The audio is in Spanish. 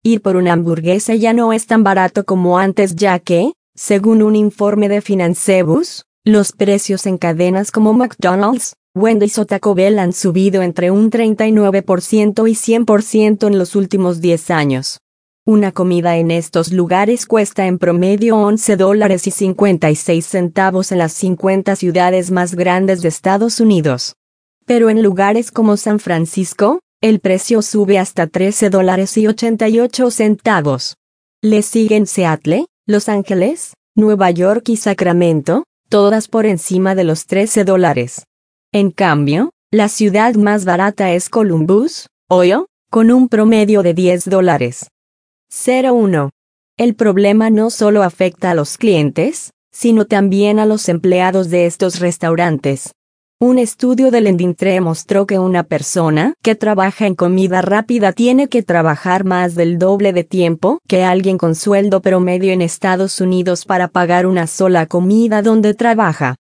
ir por una hamburguesa ya no es tan barato como antes, ya que, según un informe de Financebus, los precios en cadenas como McDonald's, Wendy's o Taco Bell han subido entre un 39% y 100% en los últimos 10 años. Una comida en estos lugares cuesta en promedio $11.56 en las 50 ciudades más grandes de Estados Unidos. Pero en lugares como San Francisco, el precio sube hasta $13.88. Le siguen Seattle, Los Ángeles, Nueva York y Sacramento, todas por encima de los $13. En cambio, la ciudad más barata es Columbus, Ohio, con un promedio de $10. 01. El problema no solo afecta a los clientes, sino también a los empleados de estos restaurantes. Un estudio del LinkedIn mostró que una persona que trabaja en comida rápida tiene que trabajar más del doble de tiempo que alguien con sueldo promedio en Estados Unidos para pagar una sola comida donde trabaja.